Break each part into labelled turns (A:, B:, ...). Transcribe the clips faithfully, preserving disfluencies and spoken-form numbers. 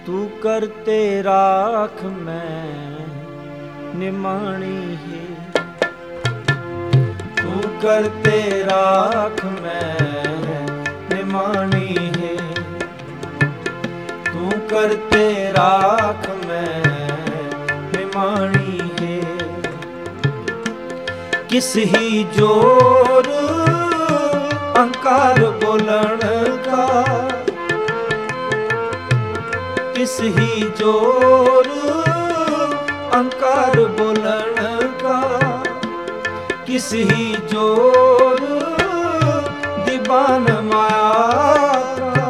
A: तू करते राख मैं निमाणी है। तू करते राख मैं निमाणी है। तू करते राख मैं निमाणी है। किस ही जोर अहंकार बोलन का, किस ही जोर अहंकार बोलन का, किस ही जोर दीवान माया का,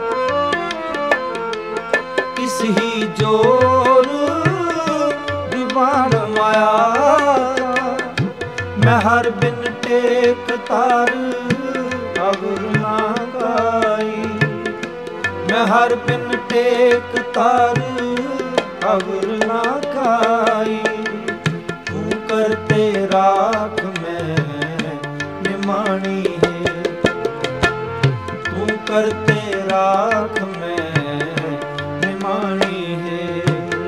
A: किस ही जोर दीवान माया का। मैं हर बिन टेक तार अवर ना गाई। मैं हर बिन टेक तार अवर ना गाई। तू करते राख मैं निमाणी है। तू करते राख मैं निमाणी है।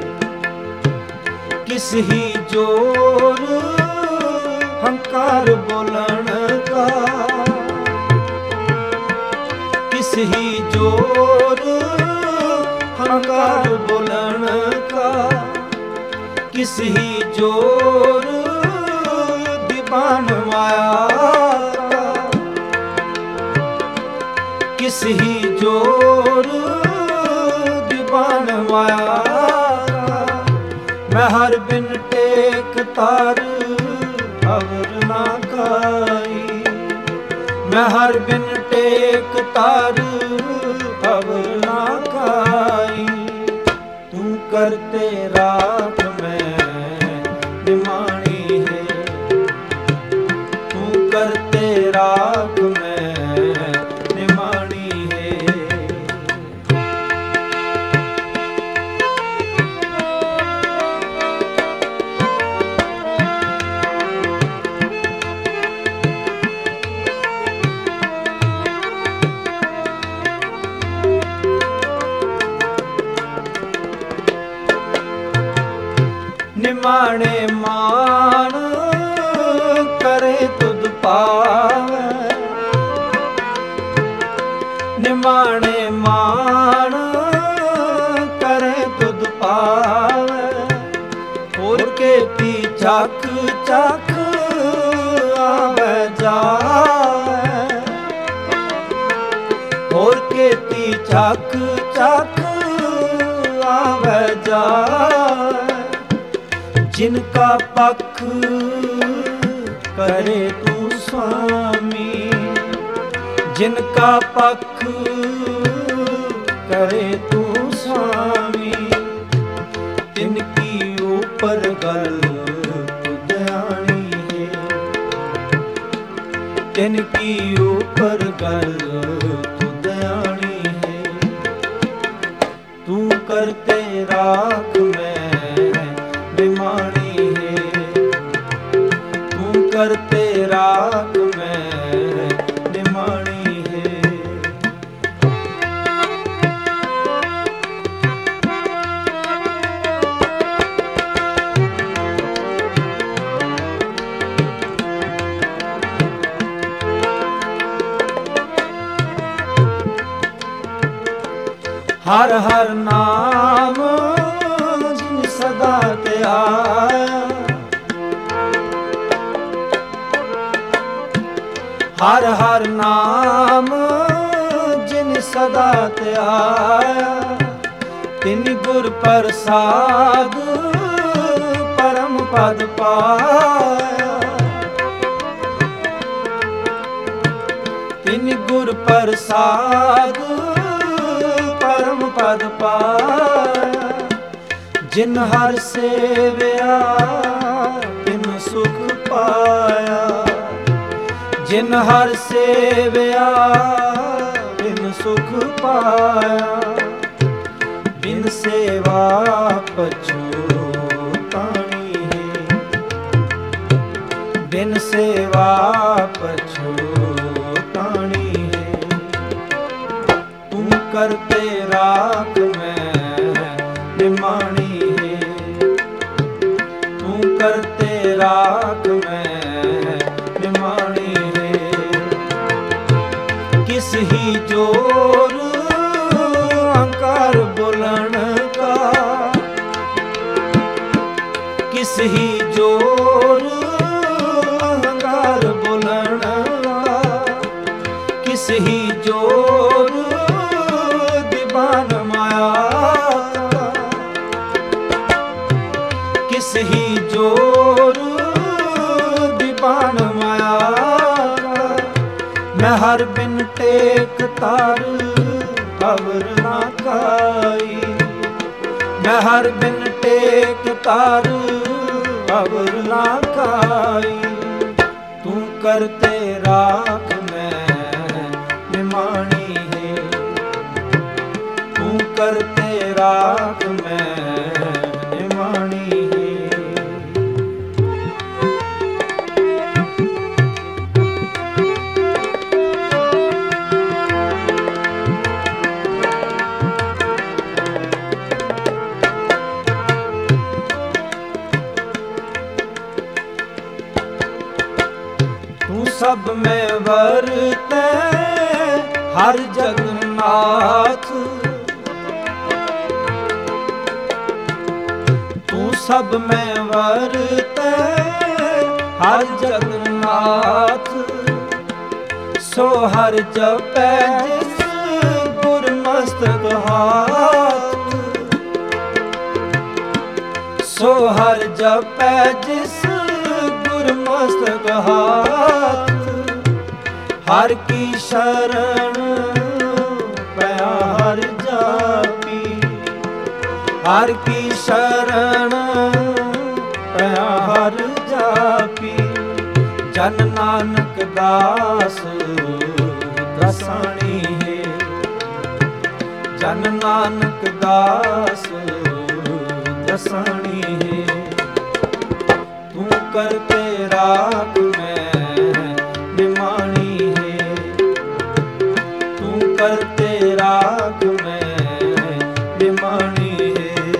A: किस ही जोर अहंकार बोलन का, किस ही जोर अहंकार बोलन का, किस ही जोर दीवान माया का, किस ही जोर दीवान माया का। मैं हर बिन टेक तार अवर ना गाई। मैं हर बिन टेक तार अवर ना गाई। तू करते राख मैं निमाणी है। तू करते राख मैं निमाणी है। निमाणे मान करे तुध पावै। निमाणे मान करे तुध पावै। होर के पी चख चख आवे जावै। होर के पी चख चख आवे जावै। जिनका पख करे तू स्वामी। जिनका पख करे तू स्वामी। तिनकी ऊपर गल तुदयानी है। तिनकी ऊपर गल तुदयानी है। तू करते राख मैं निमाणी है। तू करते राख मैं निमाणी है। हर हर नाम जिन सदा ते आया। हर हर नाम जिन सदा ते आया। तिन गुर प्रसाद परम पद पाया। तिन गुर प्रसाद परम पद पाया। जिन हर सेवया तिन सुख पाया। जिन हर सेवया तिन सुख पाया। बिन सेवा पछोतानी है। बिन सेवा पछोतानी है। तू करते राख मैं ही जोर अहंकार बोलन का, किस ही जोर अहंकार बोलन का, किस ही जोर दीवान माया का, किस ही जोर दीवान माया का। मैं हर बिन टेक तार अवर ना काई, मैं हर बिन टेक तार अवर ना काई। तू करते राख मैं निमाणी है, तू करते राख मैं निमाणी है। तू सब में वरते हर जगन्नाथ, तू सब में वरते हर जगन्नाथ। सो हर जपै जिस गुरमस्तक हाथ, सो हर जपै जिस गुरमस्तक हाथ। हर की शरण पया हर जापी, हर की शरण पया हर जापी। जन नानक दास दसाणी है, जन नानक दास दसाणी है। तू करते राख मैं निमाणी है, तू करते राख मैं निमाणी है।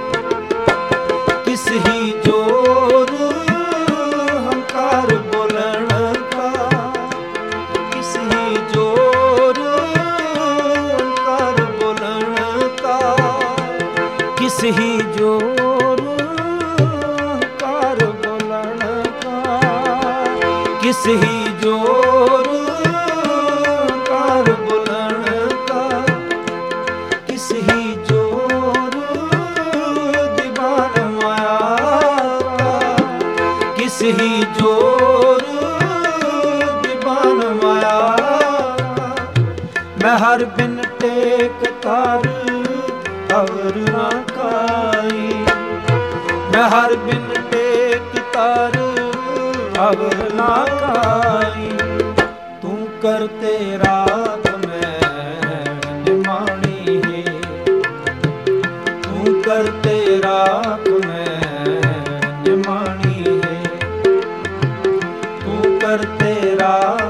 A: किस ही जोर हंकार बोलन का, किस ही जोर हंकार बोलन का, किस ही जोर हंकार बोलन का, किस ही जोर हंकार बोलन का। किस ही जोर दीवान माया का, किस ही जोर दीवान माया का। मैं हर बिन टेक तार अवर ना काई, मैं हर बिन टेक तार अवर ना काई। तू करते राख मैं निमाणी है, तू करते राख मैं निमाणी है, तू करते राख